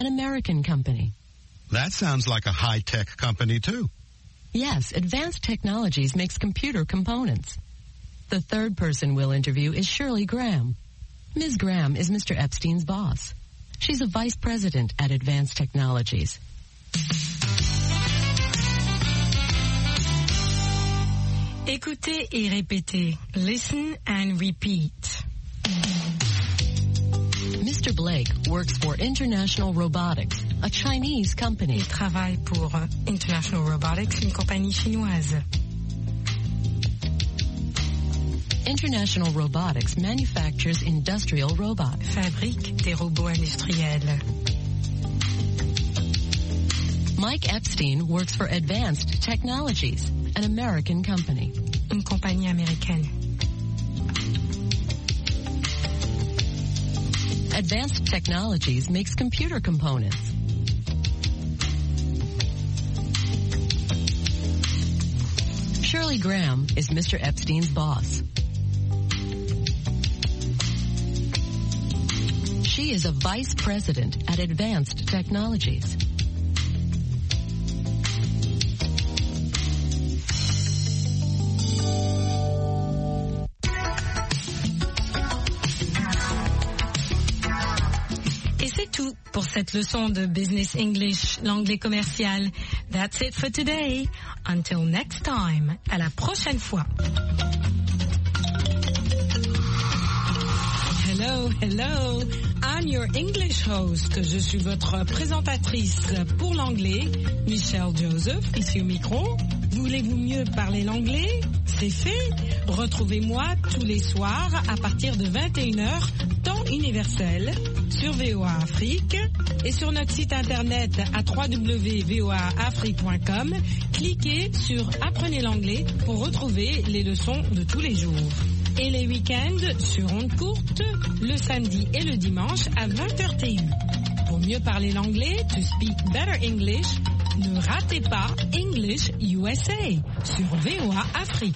an American company. That sounds like a high-tech company, too. Yes, Advanced Technologies makes computer components. The third person we'll interview is Shirley Graham. Ms. Graham is Mr. Epstein's boss. She's a vice president at Advanced Technologies. Écoutez et répétez. Listen and repeat. Mr. Blake works for International Robotics, a Chinese company. Il travaille pour International Robotics, une compagnie chinoise. International Robotics manufactures industrial robots. Fabrique des robots industriels. Mike Epstein works for Advanced Technologies, an American company. Une compagnie américaine. Advanced Technologies makes computer components. Shirley Graham is Mr. Epstein's boss. She is a vice president at Advanced Technologies. Pour cette leçon de Business English, l'anglais commercial. That's it for today. Until next time. À la prochaine fois. Hello, hello. I'm your English host. Je suis votre présentatrice pour l'anglais, Michelle Joseph, ici au micro. Voulez-vous mieux parler l'anglais? C'est fait. Retrouvez-moi tous les soirs à partir de 21h, temps universel, sur VOA Afrique et sur notre site internet à www.voaafrique.com. Cliquez sur Apprenez l'anglais pour retrouver les leçons de tous les jours. Et les week-ends sur ondes courtes, le samedi et le dimanche à 20h TU. Pour mieux parler l'anglais, to speak better English, ne ratez pas English USA sur VOA Afrique.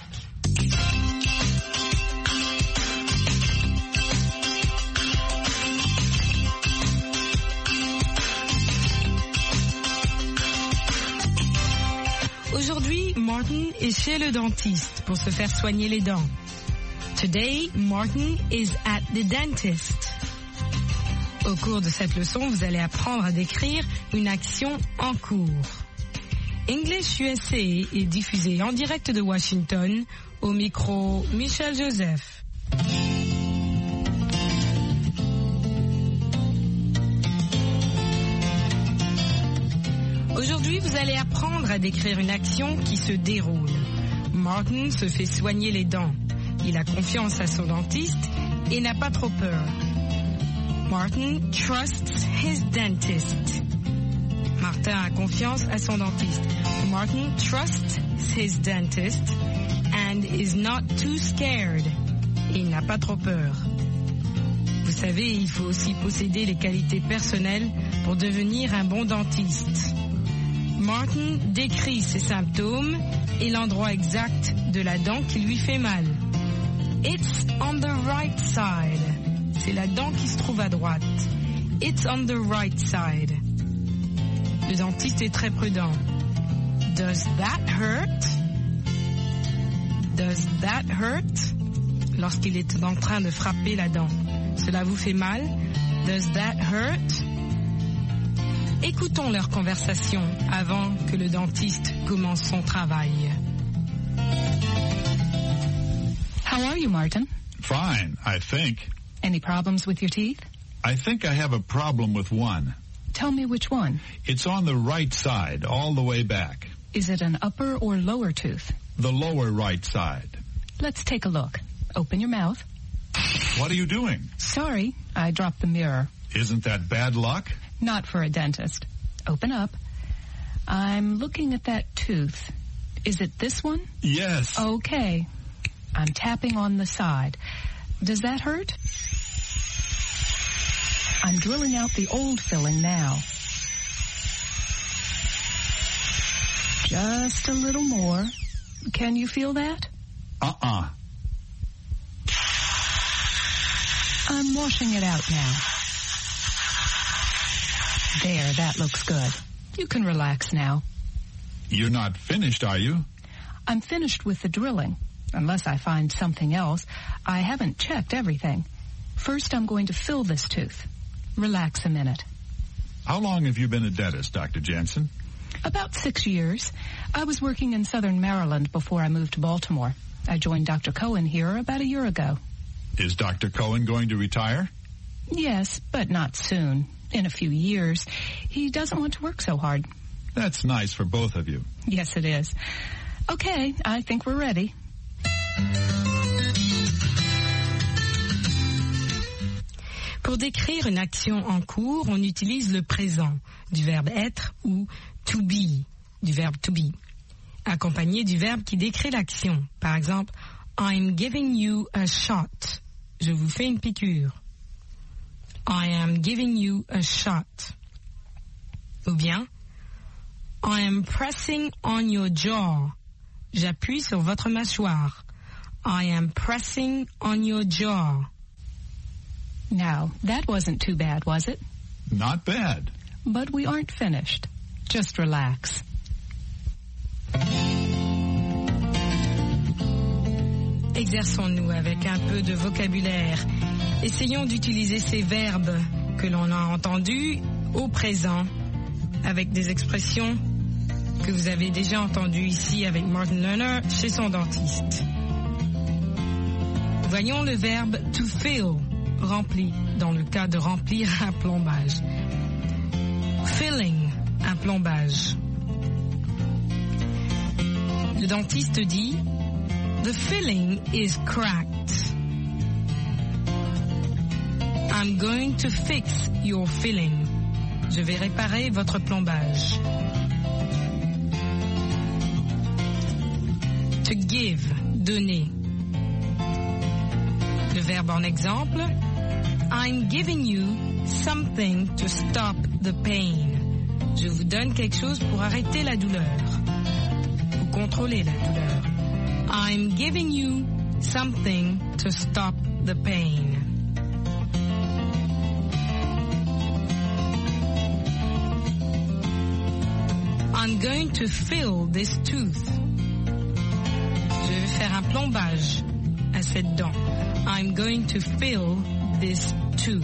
Aujourd'hui, Martin est chez le dentiste pour se faire soigner les dents. Today, Martin is at the dentist. Au cours de cette leçon, vous allez apprendre à décrire une action en cours. English USA est diffusé en direct de Washington, au micro Michel Joseph. Aujourd'hui, vous allez apprendre à décrire une action qui se déroule. Martin se fait soigner les dents. Il a confiance à son dentiste et n'a pas trop peur. Martin trusts his dentist. Martin a confiance à son dentiste. Martin trusts his dentist and is not too scared. Il n'a pas trop peur. Vous savez, il faut aussi posséder les qualités personnelles pour devenir un bon dentiste. Martin décrit ses symptômes et l'endroit exact de la dent qui lui fait mal. It's on the right side. C'est la dent qui se trouve à droite. It's on the right side. Le dentiste est très prudent. Does that hurt? Does that hurt? Lorsqu'il est en train de frapper la dent. Cela vous fait mal? Does that hurt? Écoutons leur conversation avant que le dentiste commence son travail. How are you, Martin? Fine, I think. Any problems with your teeth? I think I have a problem with one. Tell me which one. It's on the right side, all the way back. Is it an upper or lower tooth? The lower right side. Let's take a look. Open your mouth. What are you doing? Sorry, I dropped the mirror. Isn't that bad luck? Not for a dentist. Open up. I'm looking at that tooth. Is it this one? Yes. Okay. I'm tapping on the side. Does that hurt? I'm drilling out the old filling now. Just a little more. Can you feel that? Uh-uh. I'm washing it out now. There, that looks good. You can relax now. You're not finished, are you? I'm finished with the drilling. Unless I find something else, I haven't checked everything. First, I'm going to fill this tooth. Relax a minute. How long have you been a dentist, Dr. Jansen? About 6 years. I was working in southern Maryland before I moved to Baltimore. I joined Dr. Cohen here about a year ago. Is Dr. Cohen going to retire? Yes, but not soon. In a few years. He doesn't want to work so hard. That's nice for both of you. Yes, it is. Okay, I think we're ready. Pour décrire une action en cours, on utilise le présent du verbe être ou to be du verbe to be, accompagné du verbe qui décrit l'action. Par exemple, I'm giving you a shot. Je vous fais une piqûre. I am giving you a shot. Ou bien, I am pressing on your jaw. J'appuie sur votre mâchoire. I am pressing on your jaw. Now, that wasn't too bad, was it? Not bad. But we aren't finished. Just relax. Exerçons-nous avec un peu de vocabulaire. Essayons d'utiliser ces verbes que l'on a entendus au présent avec des expressions que vous avez déjà entendues ici avec Martin Lerner chez son dentiste. Voyons le verbe to fill, rempli, dans le cas de remplir un plombage. Filling, un plombage. Le dentiste dit The filling is cracked. I'm going to fix your filling. Je vais réparer votre plombage. To give, donner. Le verbe en exemple, I'm giving you something to stop the pain. Je vous donne quelque chose pour arrêter la douleur, pour contrôler la douleur. I'm giving you something to stop the pain. I'm going to fill this tooth. Je vais faire un plombage à cette dent. I'm going to fill this tooth.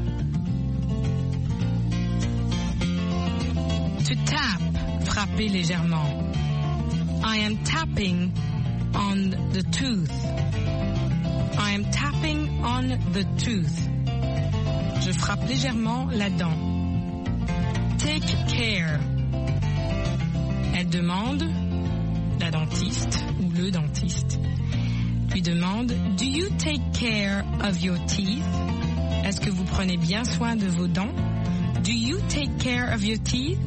To tap, frapper légèrement. I am tapping on the tooth. I am tapping on the tooth. Je frappe légèrement la dent. Take care. Elle demande, la dentiste ou le dentiste, lui demande, Do you take care of your teeth? Est-ce que vous prenez bien soin de vos dents? Do you take care of your teeth?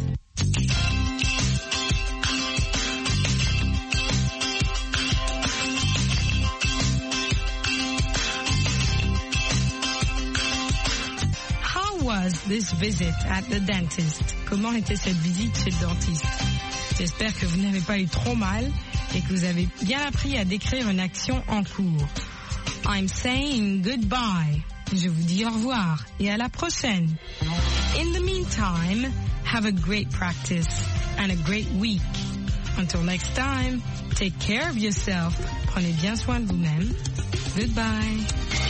How was this visit at the dentist? Comment était cette visite chez le dentiste? J'espère que vous n'avez pas eu trop mal et que vous avez bien appris à décrire une action en cours. I'm saying goodbye. Je vous dis au revoir et à la prochaine. In the meantime, have a great practice and a great week. Until next time, take care of yourself. Prenez bien soin de vous-même. Goodbye.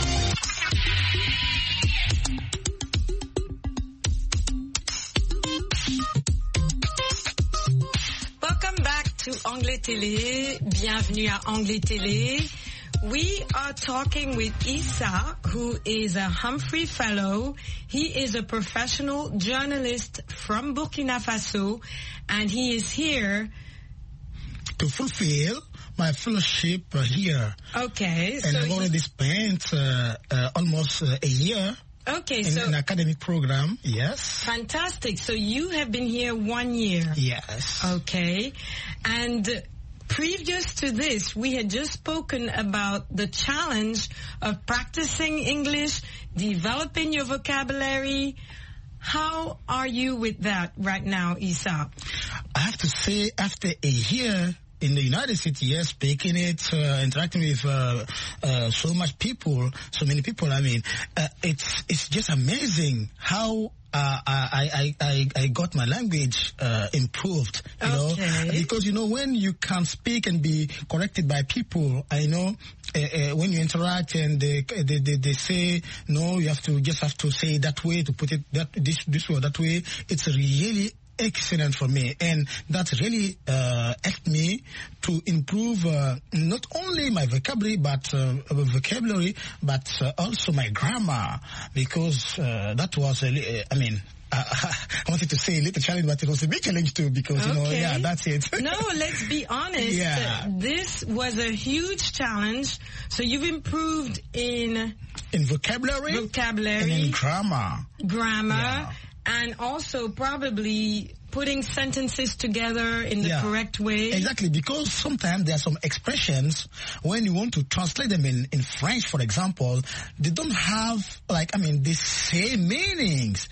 To Anglais Télé, bienvenue à Anglais Télé. We are talking with Issa, who is a Humphrey Fellow. He is a professional journalist from Burkina Faso, and he is here to fulfill my fellowship here. Okay. And I've already spent almost a year. Okay, in an academic program, yes. Fantastic. So you have been here 1 year. Yes. Okay. And previous to this, we had just spoken about the challenge of practicing English, developing your vocabulary. How are you with that right now, Issa? I have to say, after a year in the United States, yes, speaking it, interacting with so many people, I mean, it's just amazing how I got my language improved, you know, because, you know, when you can speak and be corrected by people, I know when you interact and they say, no, you have to say it that way, to put it this way or that way, it's really excellent for me, and that really helped me to improve not only my vocabulary but also my grammar, because that was I wanted to say a little challenge, but it was a big challenge too, because you know, yeah, that's it. No, let's be honest. Yeah. This was a huge challenge. So you've improved in vocabulary, and in grammar. Yeah. And also probably putting sentences together in the correct way. Exactly, because sometimes there are some expressions, when you want to translate them in French, for example, they don't have, the same meanings.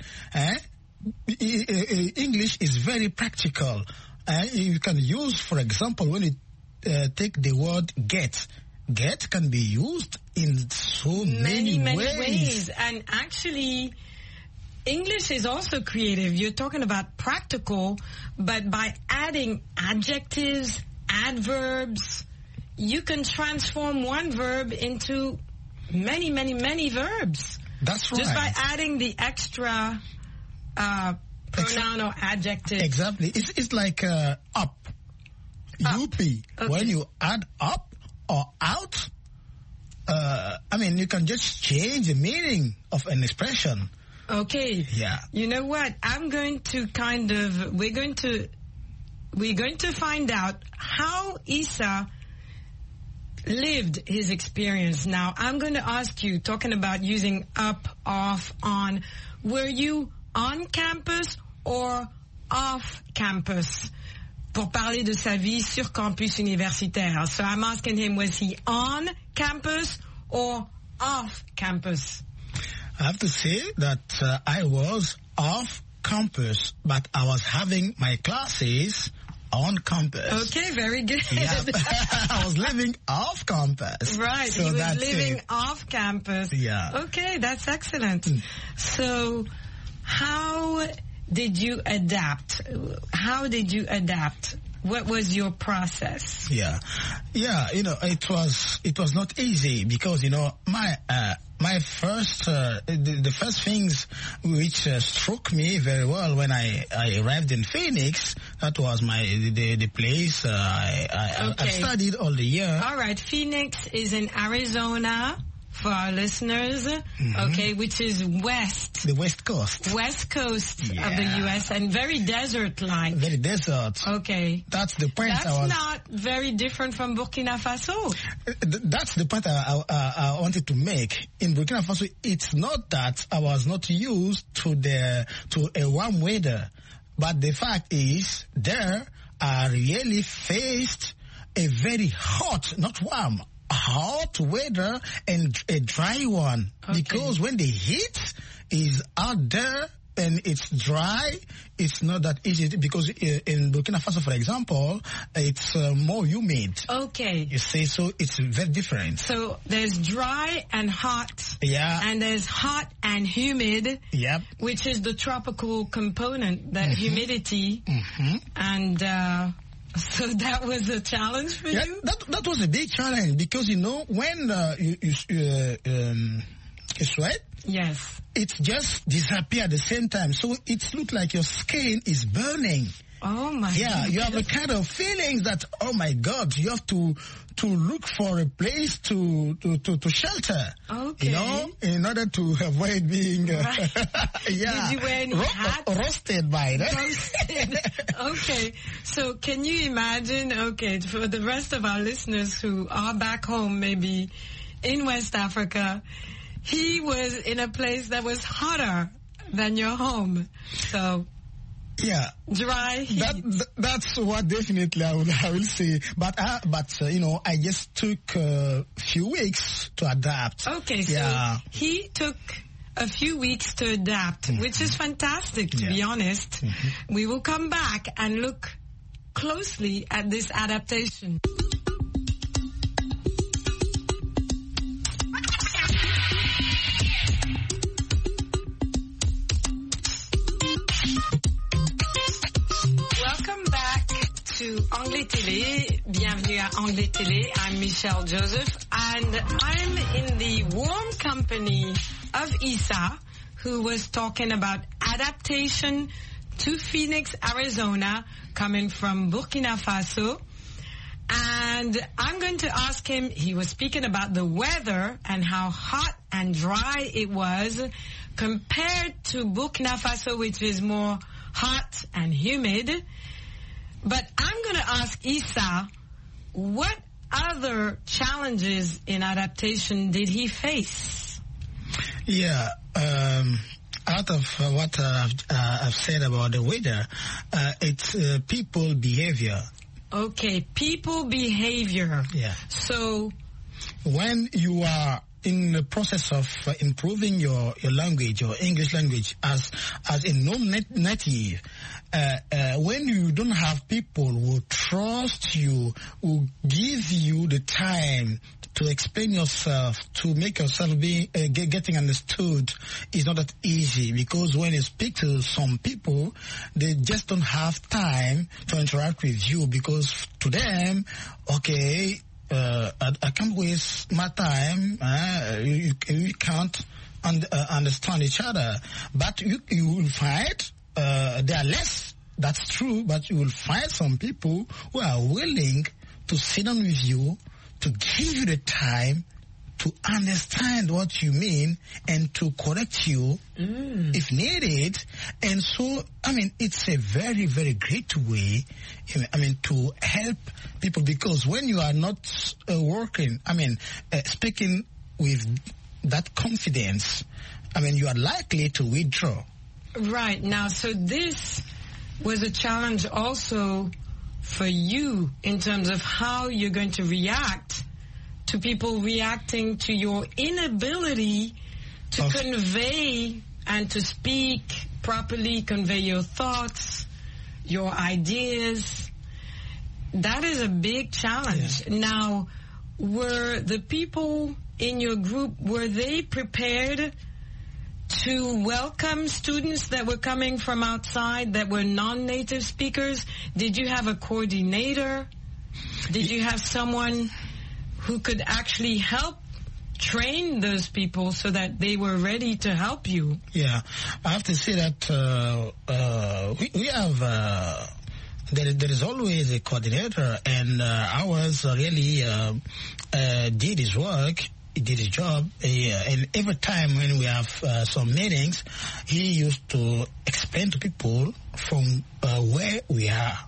English is very practical. You can use, for example, when you take the word get. Get can be used in so many ways. And actually, English is also creative. You're talking about practical, but by adding adjectives, adverbs, you can transform one verb into many, many, many verbs. That's right. Just by adding the extra pronoun or adjective. Exactly. It's like up. UP. Okay. When you add up or out, you can just change the meaning of an expression. Okay. Yeah. You know what? We're going to find out how Issa lived his experience. Now, I'm going to ask you, talking about using up, off, on, were you on campus or off campus? Pour parler de sa vie sur campus universitaire. So I'm asking him, was he on campus or off campus? I have to say that I was off campus, but I was having my classes on campus. Okay, very good. Yeah. I was living off campus. Right, so he was living off campus. Yeah. Okay, that's excellent. So, how did you adapt? What was your process? Yeah, it was not easy, because my first the first things which struck me very well when I arrived in Phoenix, that was the place I studied all the year. All right, Phoenix is in Arizona. For our listeners, okay, which is west. The West Coast. West Coast of the U.S. and very desert-like. Very desert. Okay. That's the point. That's not very different from Burkina Faso. That's the point I wanted to make. In Burkina Faso, it's not that I was not used to a warm weather, but the fact is there I really faced a very hot, not warm, hot weather and a dry one. Okay. Because when the heat is out there and it's dry, it's not that easy, because in Burkina Faso, for example, it's more humid. Okay. You see, so it's very different. So there's dry and hot. Yeah. And there's hot and humid. Yep. Which is the tropical component, the humidity. Mm-hmm. And so that was a challenge for you? That was a big challenge, because, when you sweat, yes, it just disappears at the same time. So it looks like your skin is burning. Oh my God. Yeah, you have a kind of feelings that, oh my God, you have to look for a place to shelter. Okay. In order to avoid being right. Did you wear any hats? Roasted by that. Roasted. Okay. So can you imagine, for the rest of our listeners who are back home, maybe in West Africa, he was in a place that was hotter than your home. So yeah, dry heat. That's what definitely I will say. But I just took a few weeks to adapt. Okay, so he took a few weeks to adapt, which is fantastic, to be honest. Mm-hmm. We will come back and look closely at this adaptation. to Anglais Télé. Bienvenue à Anglais Télé. I'm Michelle Joseph, and I'm in the warm company of Issa, who was talking about adaptation to Phoenix, Arizona, coming from Burkina Faso. And I'm going to ask him, he was speaking about the weather and how hot and dry it was compared to Burkina Faso, which is more hot and humid. But I'm going to ask Issa, what other challenges in adaptation did he face? Yeah, out of what I've said about the weather, it's people behavior. Okay, people behavior. Yeah. So when you are in the process of improving your language, your English language, as a non-native, when you don't have people who trust you, who give you the time to explain yourself, to make yourself getting understood, is not that easy, because when you speak to some people, they just don't have time to interact with you, because to them, okay, I can't waste my time. You can't understand each other. But you will find there are less. That's true. But you will find some people who are willing to sit down with you, to give you the time to understand what you mean and to correct you if needed. And so, I mean, it's a very, very great way, to help people, because when you are not speaking with that confidence, you are likely to withdraw. Right. Now, so this was a challenge also for you in terms of how you're going to react to people reacting to your inability to convey and to speak properly, convey your thoughts, your ideas. That is a big challenge. Yeah. Now, were the people in your group, were they prepared to welcome students that were coming from outside that were non-native speakers? Did you have a coordinator? Did you have someone who could actually help train those people so that they were ready to help you? Yeah, I have to say that we have, there is always a coordinator, and ours really did his work. He did his job, and every time when we have some meetings, he used to explain to people from where we are.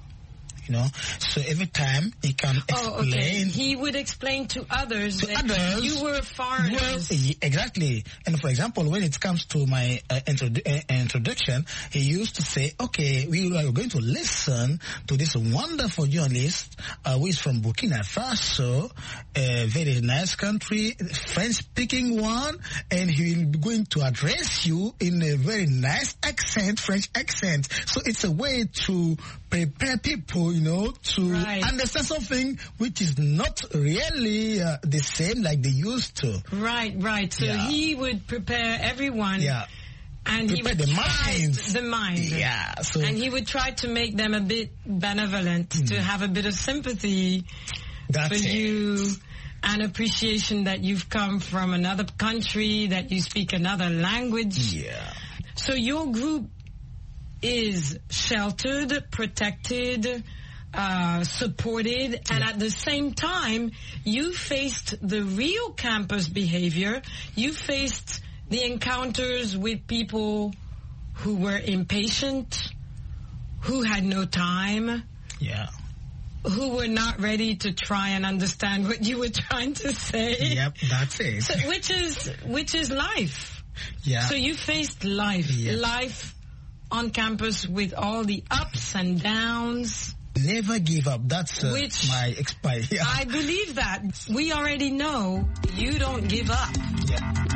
So every time he can explain. Oh, okay. He would explain to others that you were foreigners. Exactly. And for example, when it comes to my introduction, he used to say, okay, we are going to listen to this wonderful journalist who is from Burkina Faso, a very nice country, French-speaking one, and he will be going to address you in a very nice accent, French accent. So it's a way to prepare people, to understand something which is not really the same like they used to. Right. So he would prepare everyone. Yeah. And prepare he would the mind. Yeah. So, and he would try to make them a bit benevolent, to have a bit of sympathy for you, and appreciation that you've come from another country, that you speak another language. Yeah. So your group is sheltered, protected, supported, and at the same time, you faced the real campus behavior. You faced the encounters with people who were impatient, who had no time, who were not ready to try and understand what you were trying to say. Yep, that's it. So, which is life. Yeah. So you faced life. Yeah. Life on campus with all the ups and downs. Never give up. That's my experience. I believe that. We already know you don't give up. Yeah.